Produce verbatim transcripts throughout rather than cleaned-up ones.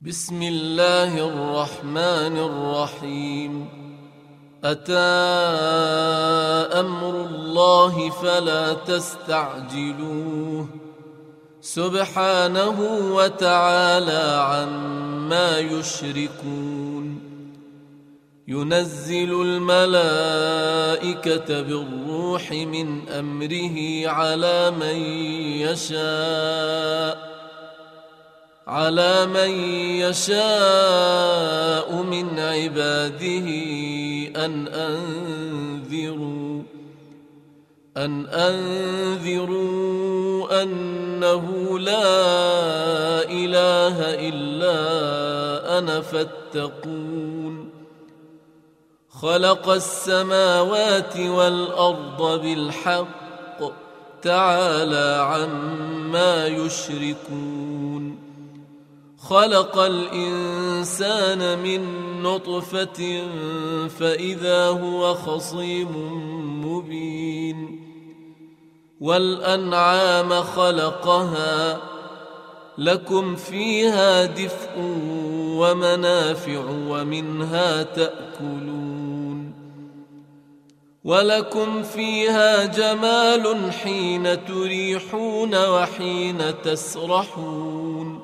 بسم الله الرحمن الرحيم. أتى أمر الله فلا تستعجلوه سبحانه وتعالى عما يشركون. ينزل الملائكة بالروح من أمره على من يشاء على من يشاء من عباده أن أنذروا أن أنذروا أنه لا إله إلا أنا فاتقون. خلق السماوات والأرض بالحق تعالى عما يشركون. خلق الإنسان من نطفة فإذا هو خصيم مبين. والأنعام خلقها لكم فيها دفء ومنافع ومنها تأكلون. ولكم فيها جمال حين تريحون وحين تسرحون.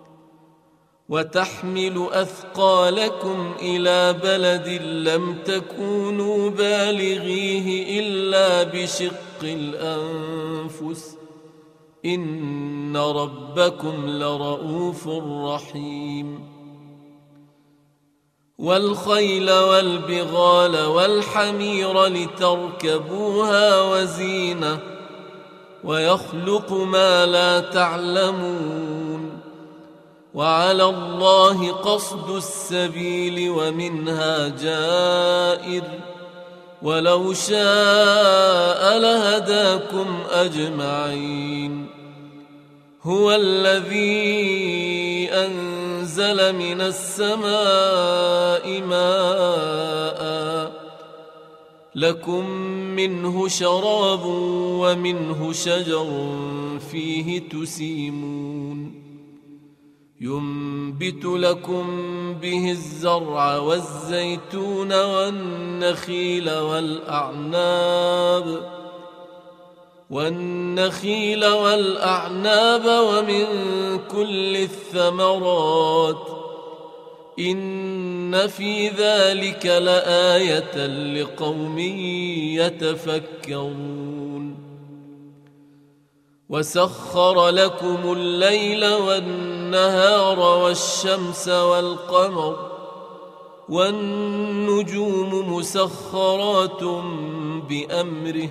وتحمل أثقالكم إلى بلد لم تكونوا بالغيه إلا بشق الأنفس إن ربكم لرؤوف رحيم. والخيل والبغال والحمير لتركبوها وزينة ويخلق ما لا تعلمون. وعلى الله قصد السبيل ومنها جائر ولو شاء لهداكم أجمعين. هو الذي أنزل من السماء ماء لكم منه شراب ومنه شجر فيه تسيمون. ينبت لكم به الزرع والزيتون والنخيل والأعناب والنخيل والأعناب ومن كل الثمرات إن في ذلك لآية لقوم يتفكرون. وسخر لكم الليل والنهار والشمس والقمر والنجوم مسخرات بأمره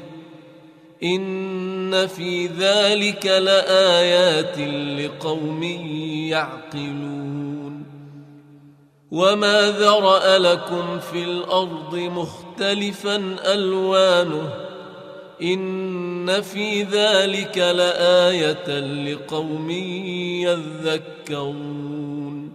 إن في ذلك لآيات لقوم يعقلون. وما ذرأ لكم في الأرض مختلفا ألوانه إن في ذلك لآية لقوم يذكرون.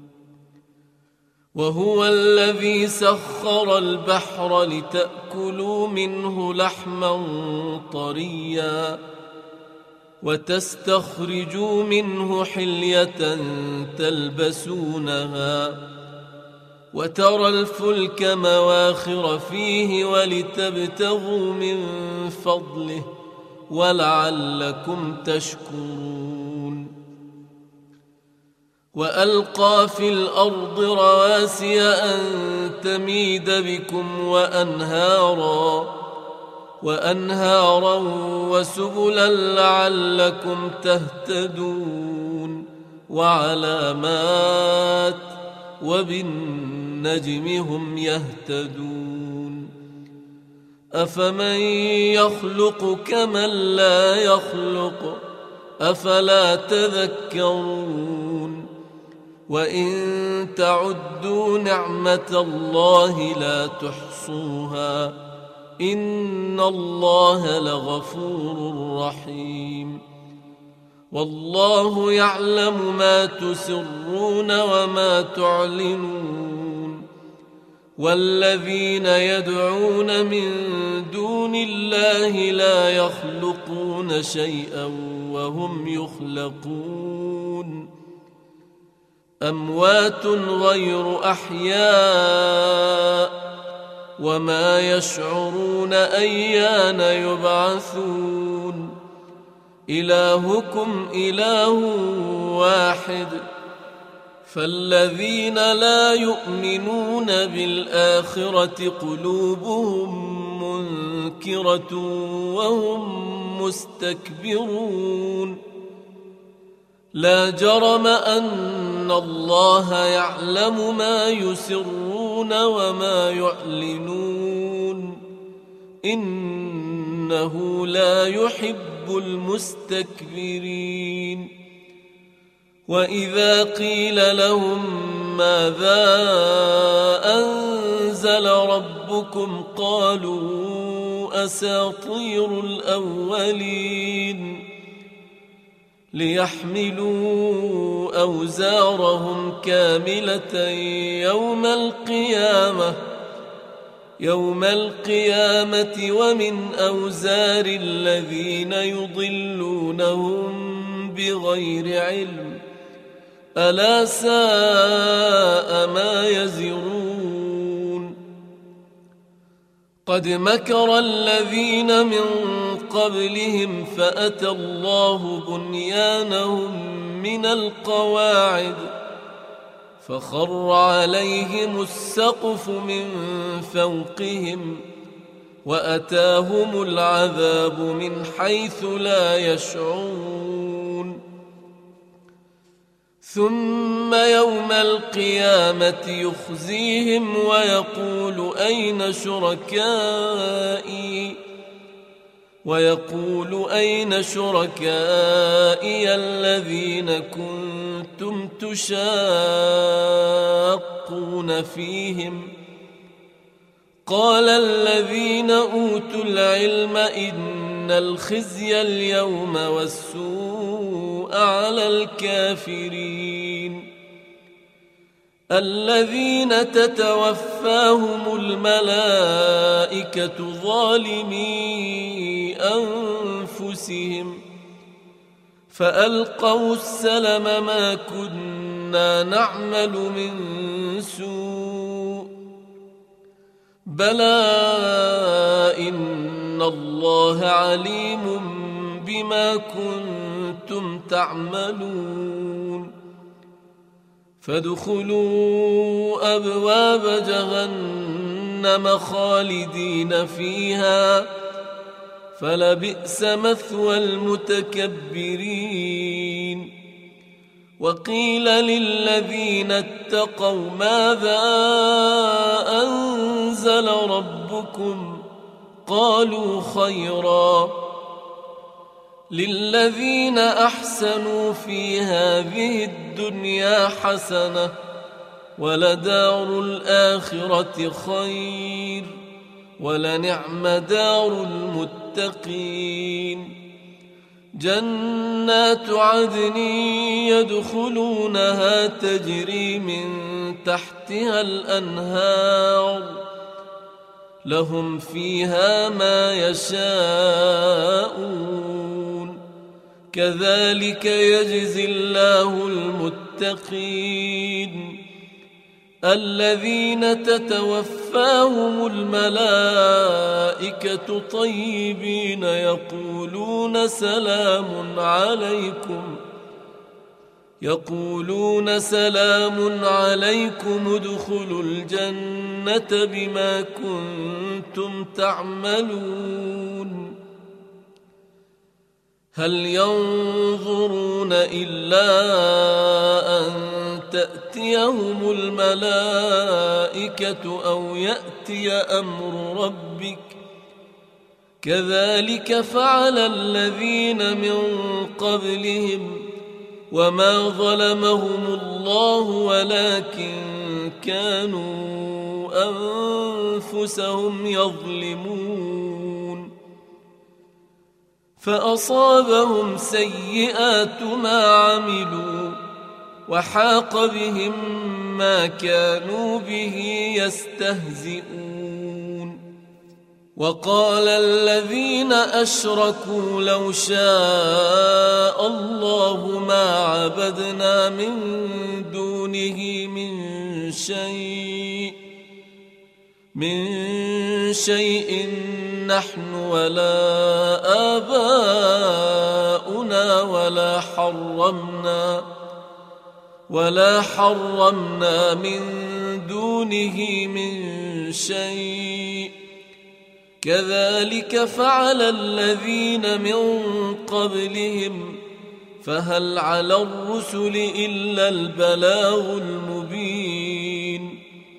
وهو الذي سخر البحر لتأكلوا منه لحما طريا وتستخرجوا منه حلية تلبسونها وترى الفلك مواخر فيه ولتبتغوا من فضله ولعلكم تشكرون. وألقى في الأرض رواسي أن تميد بكم وأنهارا وأنهارا وسبلا لعلكم تهتدون. وعلامات وبالنجم هم يهتدون. أفمن يخلق كمن لا يخلق أفلا تذكرون. وإن تعدوا نعمة الله لا تحصوها إن الله لغفور رحيم. والله يعلم ما تسرون وما تعلنون. والذين يدعون من دون الله لا يخلقون شيئا وهم يخلقون. أموات غير أحياء وما يشعرون أيان يبعثون إلهكم إله واحد فالذين لا يؤمنون بالآخرة قلوبهم منكرة وهم مستكبرون لا جرم أن الله يعلم ما يسرون وما يعلنون إنه لا يحب المستكبرين وإذا قيل لهم ماذا أنزل ربكم قالوا أساطير الأولين ليحملوا أوزارهم كاملة يوم القيامة يوم القيامة ومن أوزار الذين يضلونهم بغير علم ألا ساء ما يزرون قد مكر الذين من قبلهم فأتى الله بنيانهم من القواعد فخر عليهم السقف من فوقهم وأتاهم العذاب من حيث لا يشعرون ثم يوم القيامة يخزيهم ويقول أين شركائي ويقول أين شركائي الذين كنتم تشاقون فيهم قال الذين أوتوا العلم إن الخزي اليوم والسوء على الكافرين الذين تتوفاهم الملائكة ظالمي أنفسهم فألقوا السلم ما كنا نعمل من سوء بلى إن الله عليم بما كنتم تعملون فادخلوا أبواب جهنم خالدين فيها فلبئس مثوى المتكبرين وقيل للذين اتقوا ماذا أنزل ربكم قالوا خيرا للذين أحسنوا في هذه الدنيا حسنة ولدار الآخرة خير ولنعم دار المتقين جنات عدن يدخلونها تجري من تحتها الأنهار لهم فيها ما يشاءون كذلك يجزي الله المتقين الذين تتوفاهم الملائكة طيبين يقولون سلام عليكم يقولون سلام عليكم ادخلوا الجنة بما كنتم تعملون هل ينظرون إلا أن تأتيهم الملائكة أو يأتي أمر ربك كذلك فعل الذين من قبلهم وما ظلمهم الله ولكن كانوا أنفسهم يظلمون فأصابهم سيئات ما عملوا وحاق بهم ما كانوا به يستهزئون وقال الذين أشركوا لو شاء الله ما عبدنا من دونه من شيء من شيء نحن ولا آباؤنا ولا حرمنا ولا حرمنا من دونه من شيء كذلك فعل الذين من قبلهم فهل على الرسل إلا البلاغ المبين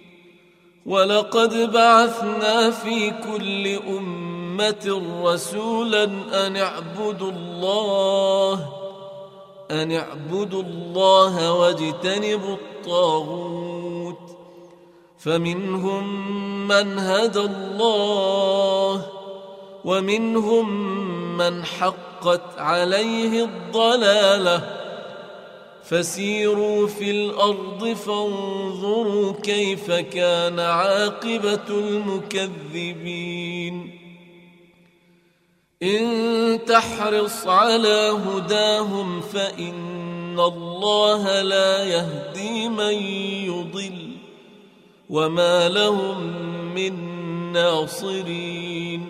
ولقد بعثنا في كل أمة رسولا أن اعبدوا الله أن اعبدوا الله واجتنبوا الطاغوت فمنهم من هدى الله ومنهم من حقت عليه الضلالة فسيروا في الأرض فانظروا كيف كان عاقبة المكذبين إن تحرص على هداهم فإن الله لا يهدي من يضل وما لهم من ناصرين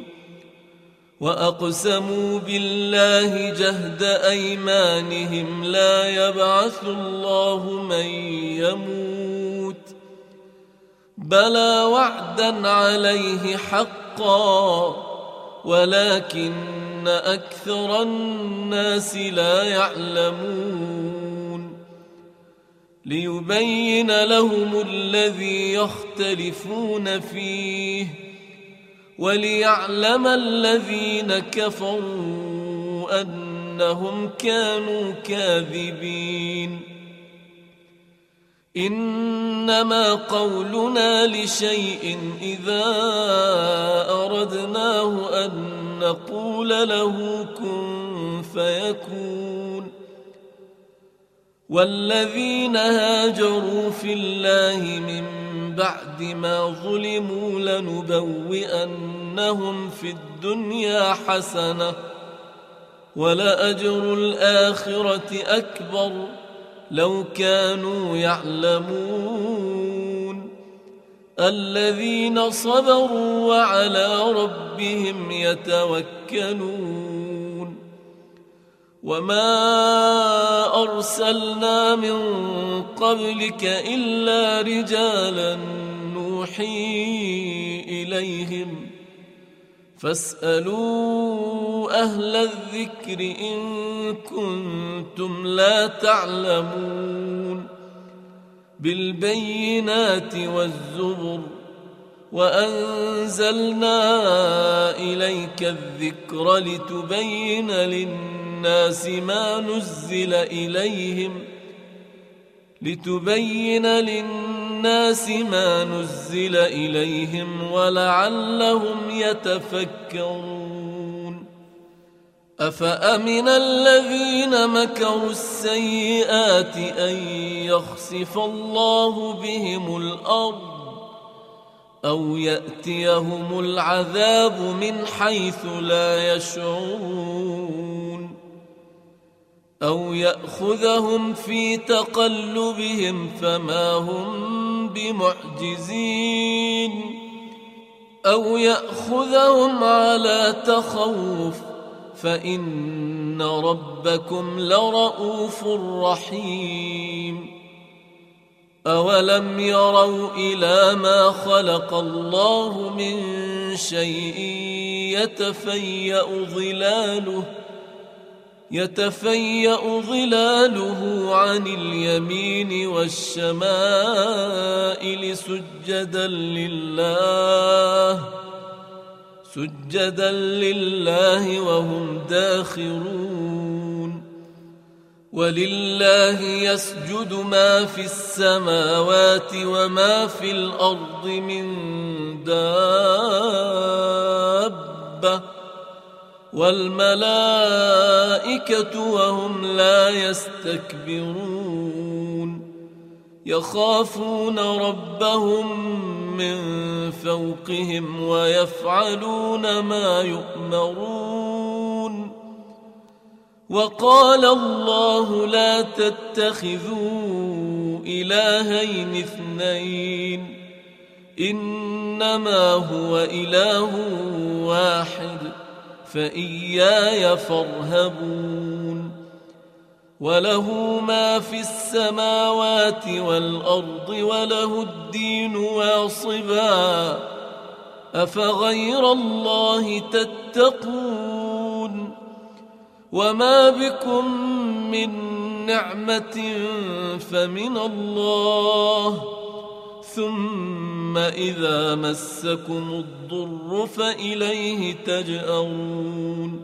وأقسموا بالله جهد أيمانهم لا يبعث الله من يموت بلى وعدا عليه حقا ولكن أكثر الناس لا يعلمون ليبين لهم الذي يختلفون فيه وليعلم الذين كفروا أنهم كانوا كاذبين إنما قولنا لشيء إذا أردناه أن نقول له كن فيكون والذين هاجروا في الله من بعد ما ظلموا لنبوئنهم في الدنيا حسنة ولأجر الآخرة أكبر لو كانوا يعلمون الذين صبروا وعلى ربهم يتوكلون وما أرسلنا من قبلك إلا رجالا نوحي إليهم فاسألوا أهل الذكر إن كنتم لا تعلمون بالبينات والزبر وأنزلنا إليك الذكر لتبين للناس ما نزل إليهم لتبين للناس ما نزل إليهم ولعلهم يتفكرون أفأمن الذين مكروا السيئات أن يخسف الله بهم الأرض أو يأتيهم العذاب من حيث لا يشعرون أو يأخذهم في تقلبهم فما هم بمعجزين أو يأخذهم على تخوف فإن ربكم لرؤوف رحيم أولم يروا إلى ما خلق الله من شيء يتفيأ ظلاله يتفيأ ظلاله عن اليمين والشمائل سجدا لله سجدا لله وهم داخرون ولله يسجد ما في السماوات وما في الأرض من دابة والملائكة وهم لا يستكبرون يخافون ربهم من فوقهم ويفعلون ما يؤمرون. وقال الله لا تتخذوا إلهين اثنين إنما هو إله واحد فإياي فارهبون. وله ما في السماوات والأرض وله الدين واصبا أفغير الله تتقون. وما بكم من نعمة فمن الله ثم إذا مسكم الضر فإليه تجأرون.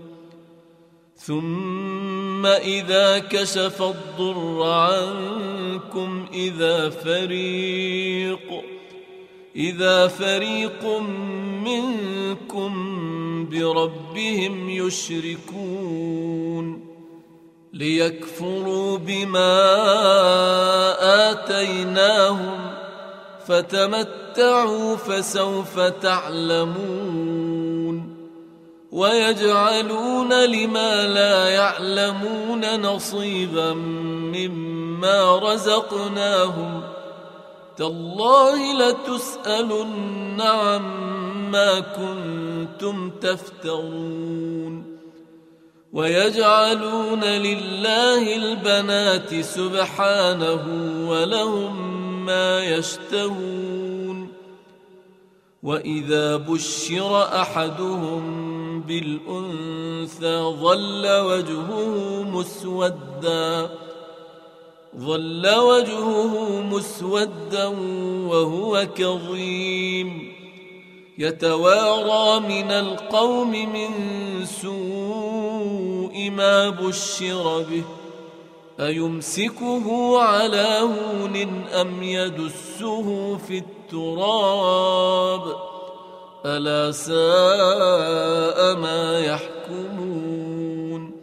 ثم إذا كشف الضر عنكم إذا فريق إذا فريق منكم بربهم يشركون ليكفروا بما آتيناهم فتمتعوا فسوف تعلمون. ويجعلون لما لا يعلمون نصيبا مما رزقناهم تالله لتسألن عما كنتم تفترون. ويجعلون لله البنات سبحانه ولهم ما يشتهون. وإذا بشر أحدهم بالأنثى ظل وجهه مسودا ظل وجهه مسودا وهو كظيم يتوارى من القوم من سوء ما بشر به أيمسكه على هون أم يدسه في التراب ألا ساء ما يحكمون.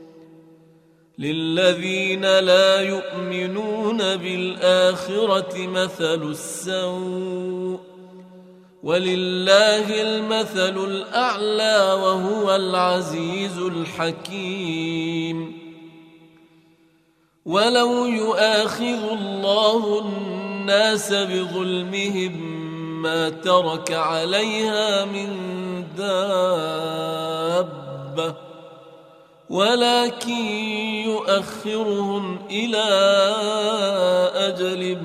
للذين لا يؤمنون بالآخرة مثل السوء ولله المثل الأعلى وهو العزيز الحكيم. ولو يؤاخذ الله الناس بظلمهم ما ترك عليها من دابة ولكن يؤخرهم إلى أجل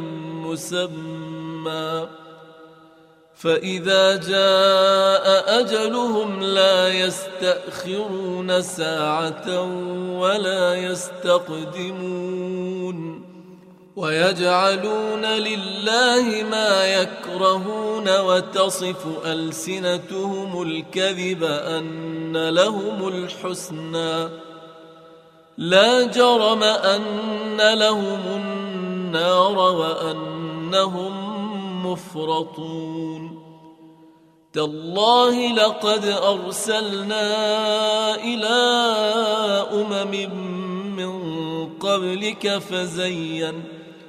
مسمى فإذا جاء أجلهم لا يستأخرون ساعة ولا يستقدمون. ويجعلون لله ما يكرهون وتصف ألسنتهم الكذب أن لهم الحسنى لا جرم أن لهم النار وأنهم مفرطون. تالله لقد أرسلنا إلى أمم من قبلك فزين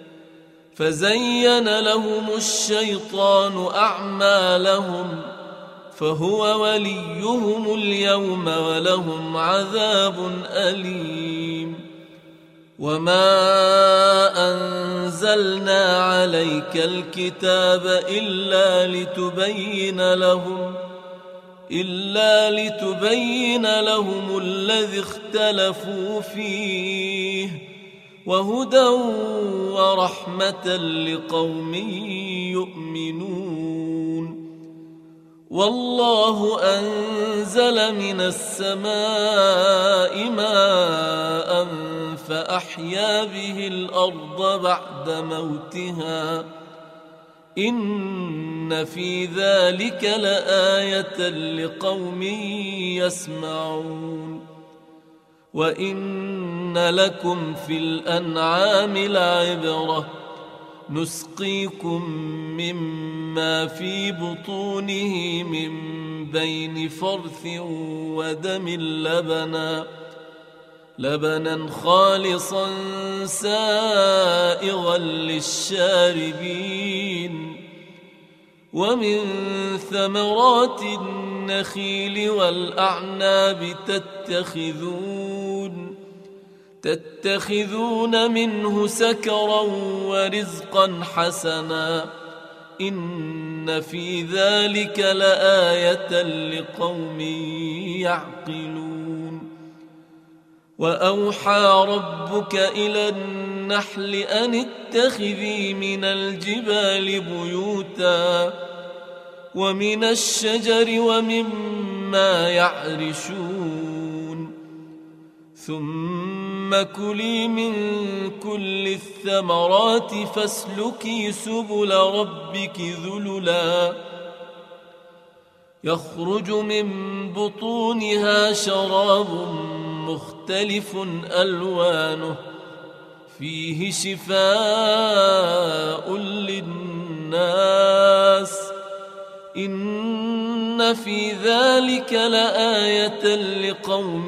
فزين لهم الشيطان أعمالهم فهو وليهم اليوم ولهم عذاب أليم. وما أنزلنا عليك الكتاب إلا لتبين لهم إلا لتبين لهم الذي اختلفوا فيه وهدى ورحمة لقوم يؤمنون. والله أنزل من السماء ماء فأحيا به الأرض بعد موتها إن في ذلك لآية لقوم يسمعون. وإن لكم في الأنعام لعبرة نسقيكم مما في بطونه من بين فرث ودم لبنا لبنا خالصا سائغا للشاربين ومن ثمرات النخيل والأعناب تتخذون تتخذون منه سكرا ورزقا حسنا إن في ذلك لآية لقوم يعقلون. وأوحى ربك إلى النحل أن اتخذي من الجبال بيوتا ومن الشجر ومما يعرشون ثم كلي من كل الثمرات فاسلكي سبل ربك ذللا يخرج من بطونها شراب مختلف ألوانه فيه شفاء للناس إن في ذلك لآية لقوم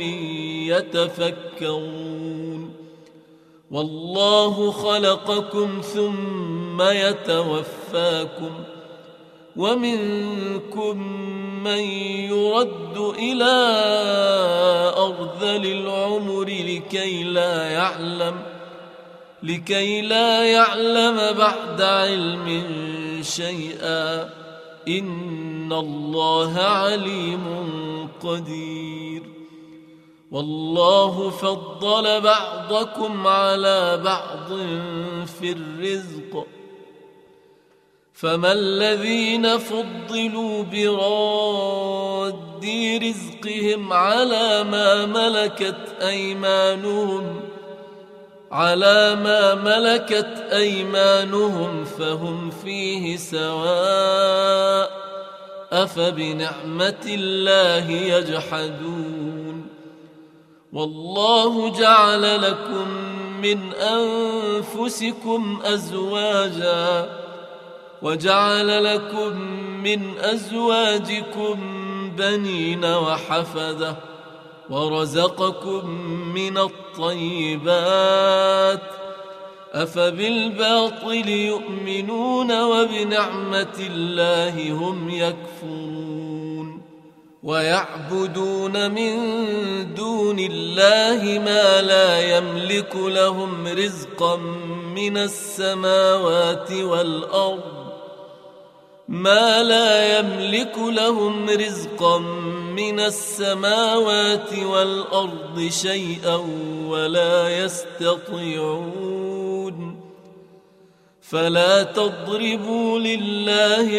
يتفكرون. والله خلقكم ثم يتوفاكم ومنكم من يرد إلى أرذل العمر لكي لا يعلم لكي لا يعلم بعد علم شيئا إن الله عليم قدير. والله فضل بعضكم على بعض في الرزق فما الذين فضلوا براد رزقهم على ما ملكت أيمانهم على ما ملكت أيمانهم فهم فيه سواء أفبنعمة الله يجحدون. والله جعل لكم من أنفسكم أزواجا وجعل لكم من أزواجكم بنين وحفدة ورزقكم من الطيبات أفبالباطل يؤمنون وبنعمة الله هم يكفرون. ويعبدون من دون الله ما لا يملك لهم رزقا من السماوات والأرض ما لا يملك لهم رزقا من السماوات والأرض شيئا ولا يستطيعون. فلا تضربوا لله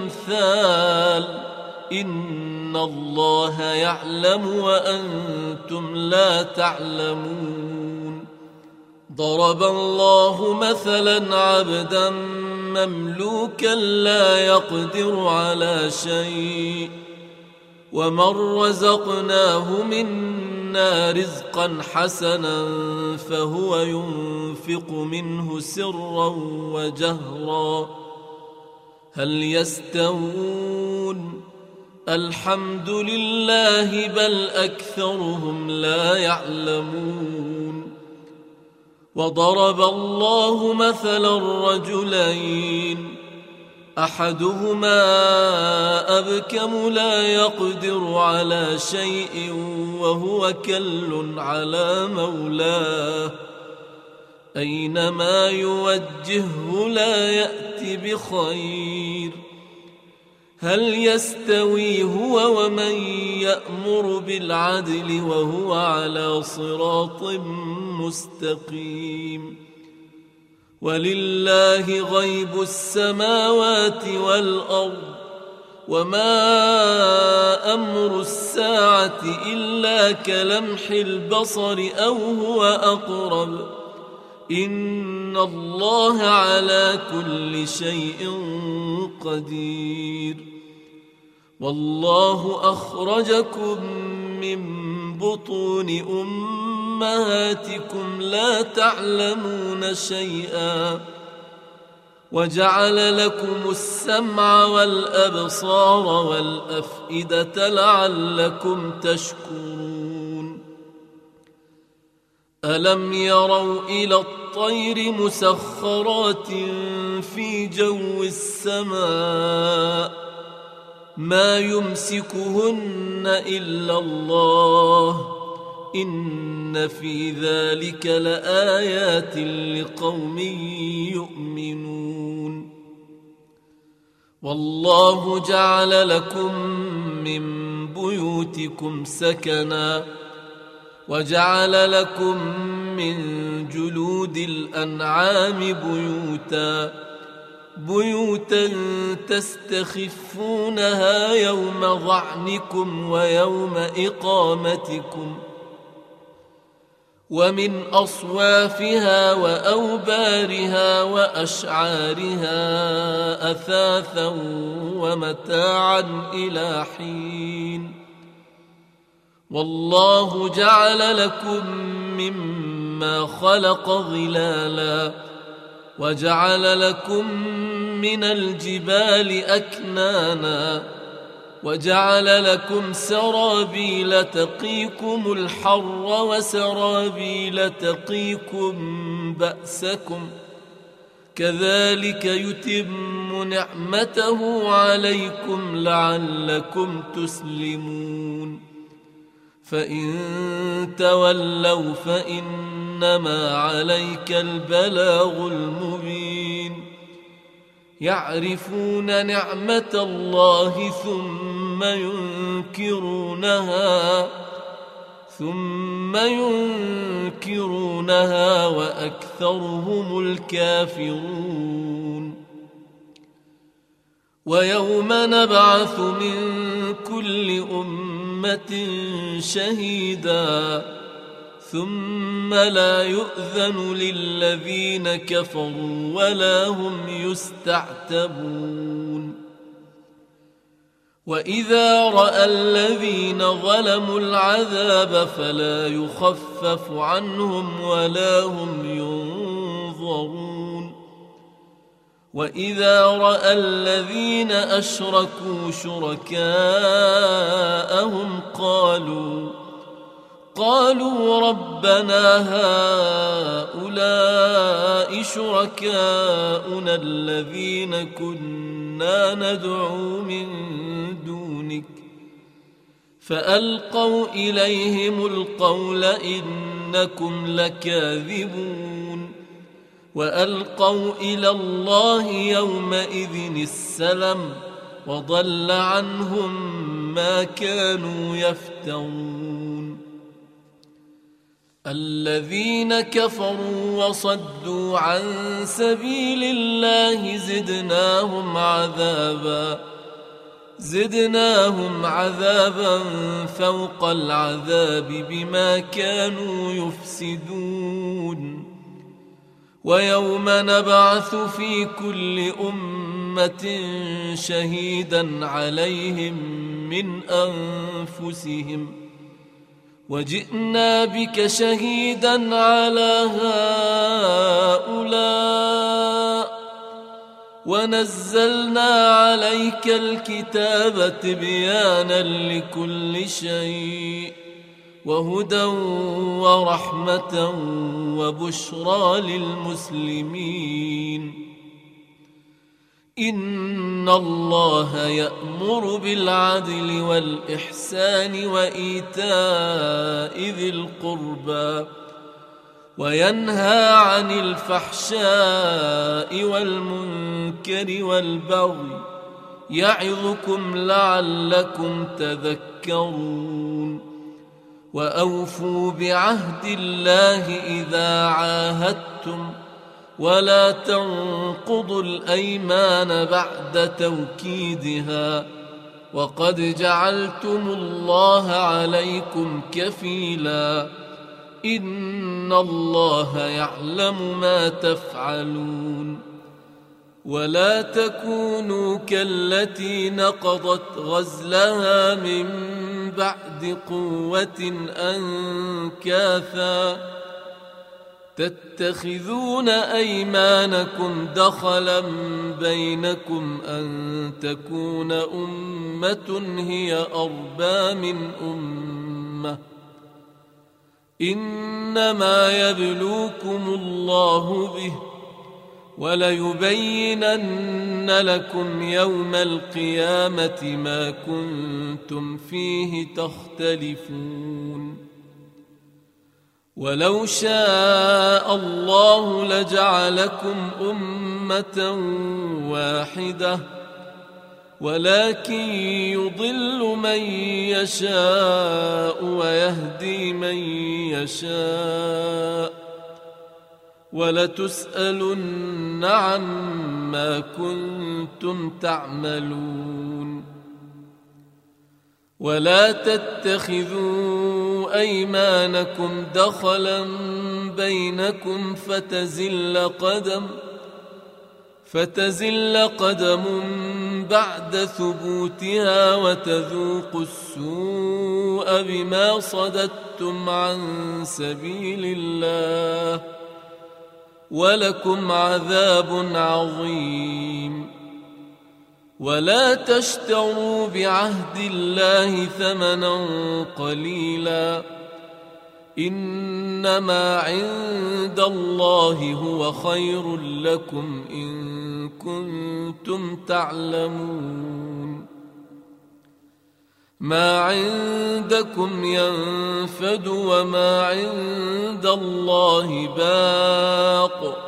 الأمثال إن الله يعلم وأنتم لا تعلمون. ضرب الله مثلا عبدا مملوكا لا يقدر على شيء ومن رزقناه منا رزقا حسنا فهو ينفق منه سرا وجهرا هل يستوون الحمد لله بل أكثرهم لا يعلمون. وضرب الله مثلا رجلين أحدهما أبكم لا يقدر على شيء وهو كل على مولاه أينما يوجهه لا يأتي بخير هل يستوي هو ومن يأمر بالعدل وهو على صراط مستقيم. ولله غيب السماوات والأرض وما أمر الساعة إلا كلمح البصر أو هو أقرب إن الله على كل شيء قدير. والله أخرجكم من بطون أمهاتكم لا تعلمون شيئا وجعل لكم السمع والأبصار والأفئدة لعلكم تشكرون. ألم يروا إلى الطير والطير مسخرات في جو السماء ما يمسكهن إلا الله إن في ذلك لآيات لقوم يؤمنون والله جعل لكم من بيوتكم سكنا وجعل لكم من جلود الأنعام بيوتا بيوتا تستخفونها يوم ظعنكم ويوم إقامتكم ومن أصوافها وأوبارها وأشعارها أثاثا ومتاعا إلى حين والله جعل لكم مما خلق ظلالا وجعل لكم من الجبال أكنانا وجعل لكم سرابيل تقيكم الحر وسرابيل تقيكم بأسكم كذلك يتم نعمته عليكم لعلكم تسلمون فإن تولوا فإنما عليك البلاغ المبين يعرفون نعمة الله ثم ينكرونها ثم ينكرونها وأكثرهم الكافرون ويوم نبعث من كل أمة شهيدا ثم لا يؤذن للذين كفروا ولا هم يستعتبون وإذا رأى الذين ظلموا العذاب فلا يخفف عنهم ولا هم ينظرون وإذا رأى الذين أشركوا شركاءهم قالوا قالوا ربنا هؤلاء شركاؤنا الذين كنا ندعو من دونك فألقوا إليهم القول إنكم لكاذبون وألقوا إلى الله يومئذ السلم وضل عنهم ما كانوا يفترون الذين كفروا وصدوا عن سبيل الله زدناهم عذابا زدناهم عذابا فوق العذاب بما كانوا يفسدون ويوم نبعث في كل أمة شهيدا عليهم من أنفسهم وجئنا بك شهيدا على هؤلاء ونزلنا عليك الكتاب تبيانا لكل شيء وهدى ورحمة وبشرى للمسلمين إن الله يأمر بالعدل والإحسان وإيتاء ذي القربى وينهى عن الفحشاء والمنكر والبغي يعظكم لعلكم تذكرون وأوفوا بعهد الله إذا عاهدتم ولا تنقضوا الأيمان بعد توكيدها وقد جعلتم الله عليكم كفيلا إن الله يعلم ما تفعلون ولا تكونوا كالتي نقضت غزلها من بعد قوة أنكاثا تتخذون أيمانكم دخلا بينكم أن تكون أمة هي أربى من أمة إنما يبلوكم الله به وليبينن لكم يوم القيامة ما كنتم فيه تختلفون ولو شاء الله لجعلكم أمة واحدة ولكن يضل من يشاء ويهدي من يشاء ولتسألن عما كنتم تعملون ولا تتخذوا أيمانكم دخلا بينكم فتزل قدم فتزل قدم بعد ثبوتها وتذوقوا السوء بما صددتم عن سبيل الله ولكم عذاب عظيم ولا تشتروا بعهد الله ثمنا قليلا إنما عند الله هو خير لكم إن كنتم تعلمون ما عندكم ينفد وما عند الله باق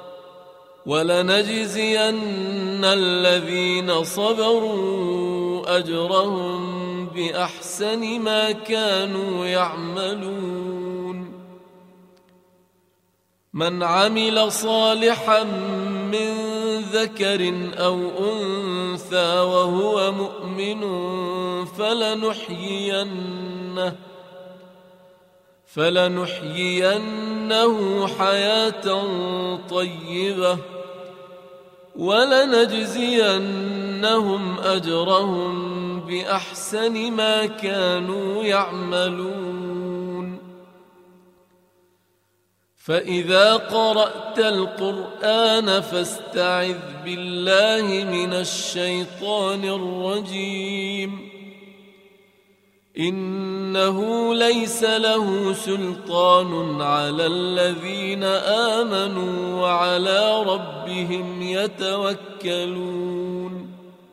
ولنجزين الذين صبروا أجرهم بأحسن ما كانوا يعملون من عمل صالحا من ذكر أو أنثى وهو مؤمن فلنحيينه فلنحيينه حياة طيبة ولنجزينهم أجرهم بأحسن ما كانوا يعملون فإذا قرأت القرآن فاستعذ بالله من الشيطان الرجيم إنه ليس له سلطان على الذين آمنوا وعلى ربهم يتوكلون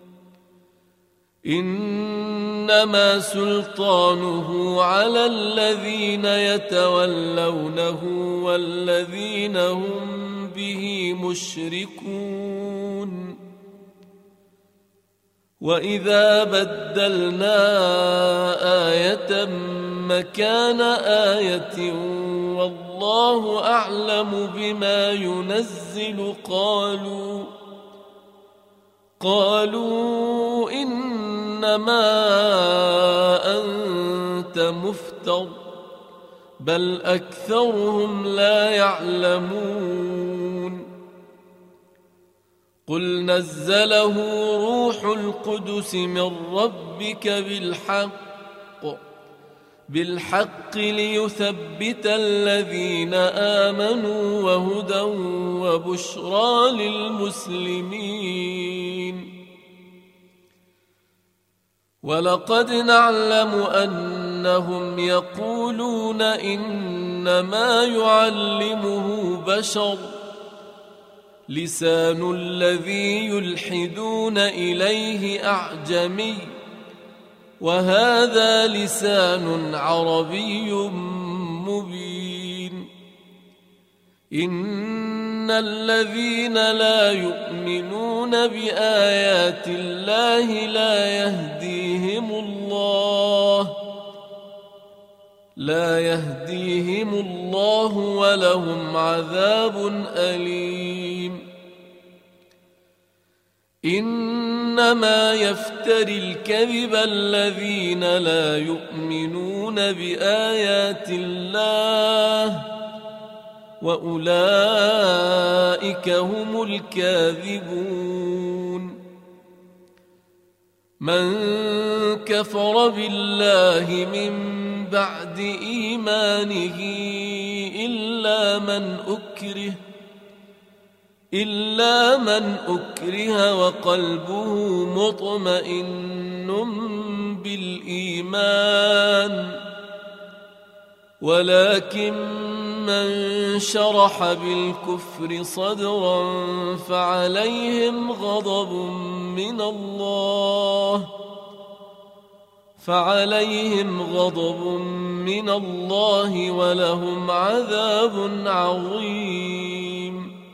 إنما سلطانه على الذين يتولونه والذين هم به مشركون وإذا بدلنا آية مكان آية والله أعلم بما ينزل قالوا قالوا إنما أنت مفتر بل أكثرهم لا يعلمون قل نزله روح القدس من ربك بالحق بالحق ليثبت الذين آمنوا وهدى وبشرى للمسلمين ولقد نعلم أنهم يقولون إنما يعلمه بشر لسان الذي يلحدون إليه أعجمي وهذا لسان عربي مبين إن الذين لا يؤمنون بآيات الله لا يهديهم الله لا يهديهم الله ولهم عذاب أليم إنما يفتري الكذب الذين لا يؤمنون بآيات الله وأولئك هم الكاذبون من كفر بالله من بعد إيمانه إلا من أكره إلا من أكره وقلبه مطمئن بالإيمان ولكن من شرح بالكفر صدرا فعليهم غضب من الله فعليهم غضب من الله ولهم عذاب عظيم.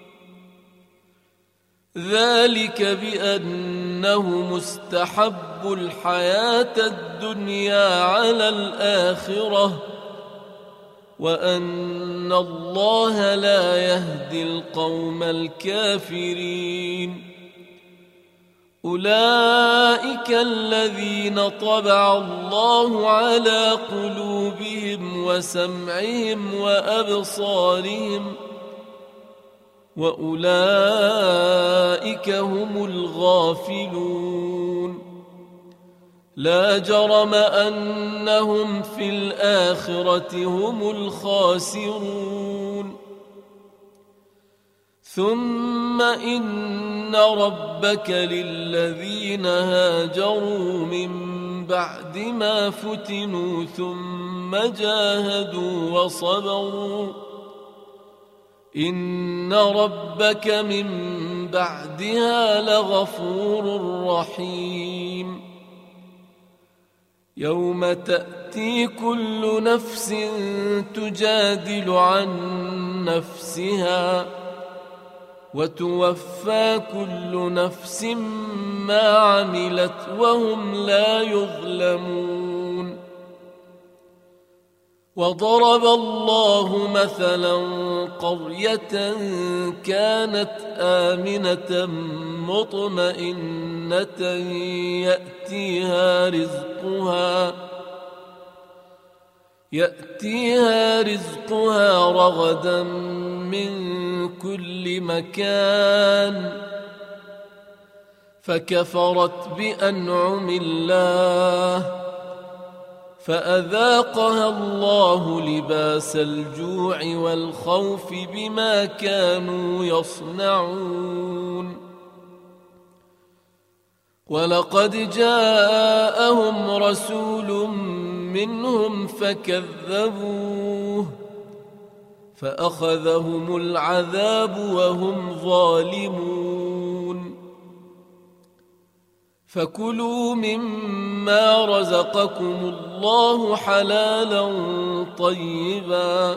ذلك بأنه مستحب الحياة الدنيا على الآخرة وأن الله لا يهدي القوم الكافرين. أولئك الذين طبع الله على قلوبهم وسمعهم وأبصارهم وأولئك هم الغافلون. لا جرم أنهم في الآخرة هم الخاسرون. ثم إن ربك للذين هاجروا من بعد ما فتنوا ثم جاهدوا وصبروا إن ربك من بعدها لغفور رحيم. يوم تأتي كل نفس تجادل عن نفسها وتوفى كل نفس ما عملت وهم لا يظلمون. وضرب الله مثلا قرية كانت آمنة مطمئنة يأتيها رزقها يأتيها رزقها رغدا من كل مكان فكفرت بأنعم الله فأذاقها الله لباس الجوع والخوف بما كانوا يصنعون. ولقد جاءهم رسول منهم فكذبوه فأخذهم العذاب وهم ظالمون. فكلوا مما رزقكم الله حلالا طيبا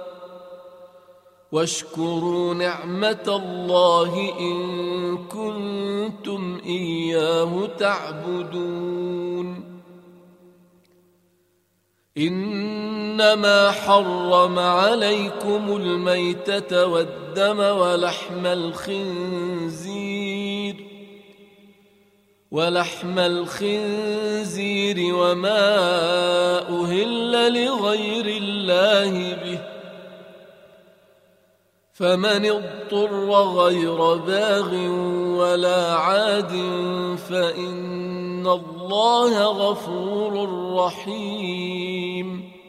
واشكروا نعمة الله إن كنتم إياه تعبدون. إنما حرم عليكم الميتة والدم ولحم الخنزير ولحم الخنزير وما أهل لغير الله به فمن اضطر غير باغ ولا عاد فإن الله غفور رحيم.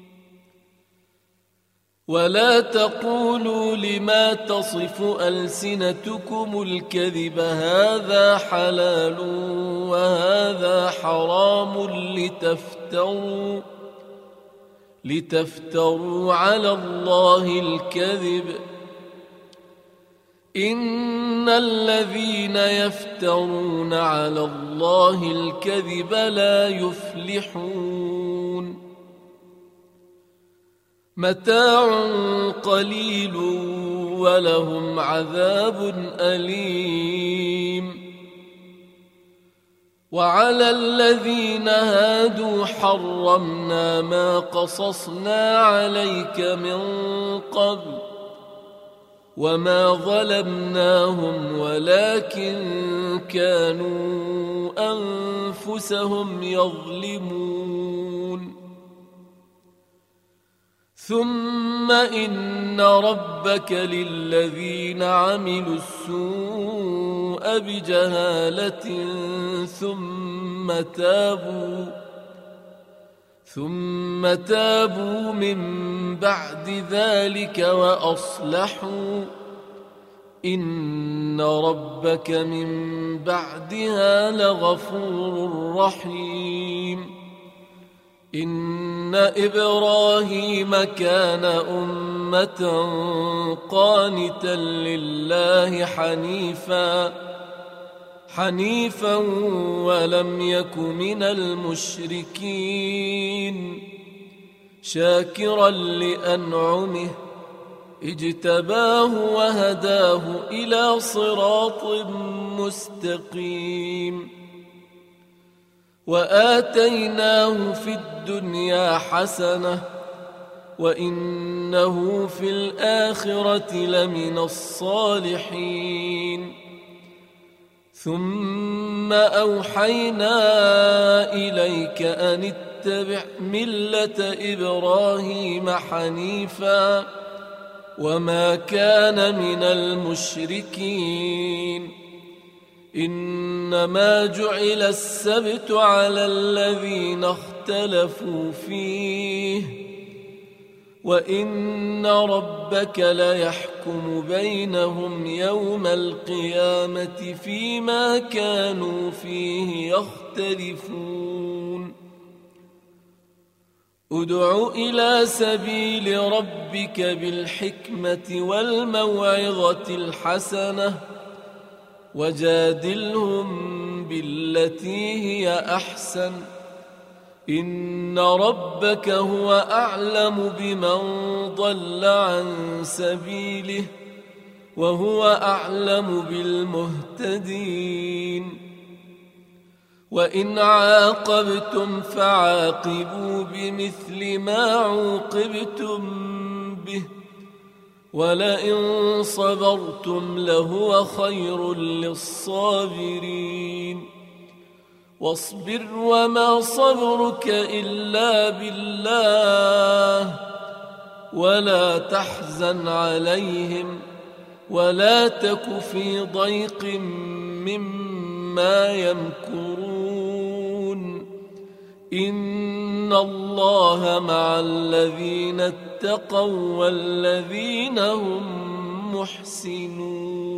ولا تقولوا لما تصف ألسنتكم الكذب هذا حلال وهذا حرام لتفتروا لتفتروا على الله الكذب إن الذين يفترون على الله الكذب لا يفلحون. متاع قليل ولهم عذاب أليم. وعلى الذين هادوا حرمنا ما قصصنا عليك من قبل وما ظلمناهم ولكن كانوا أنفسهم يظلمون. ثم إن ربك للذين عملوا السوء بجهالة ثم تابوا ثم تابوا من بعد ذلك وأصلحوا إن ربك من بعدها لغفور رحيم. إن إبراهيم كان أمة قانتا لله حنيفا حنيفا ولم يك من المشركين شاكرا لأنعمه اجتباه وهداه إلى صراط مستقيم وآتيناه في الدنيا حسنة وإنه في الآخرة لمن الصالحين ثم أوحينا إليك أن اتبع ملة إبراهيم حنيفا وما كان من المشركين إنما جعل السبت على الذين اختلفوا فيه وإن ربك ليحكم بينهم يوم القيامة فيما كانوا فيه يختلفون ادع إلى سبيل ربك بالحكمة والموعظة الحسنة وجادلهم بالتي هي أحسن إن ربك هو أعلم بمن ضل عن سبيله وهو أعلم بالمهتدين وإن عاقبتم فعاقبوا بمثل ما عوقبتم به ولئن صبرتم لهو خير للصابرين واصبر وما صبرك إلا بالله ولا تحزن عليهم ولا تك في ضيق مما يمكرون إن الله مع الذين اتقوا والذين هم محسنون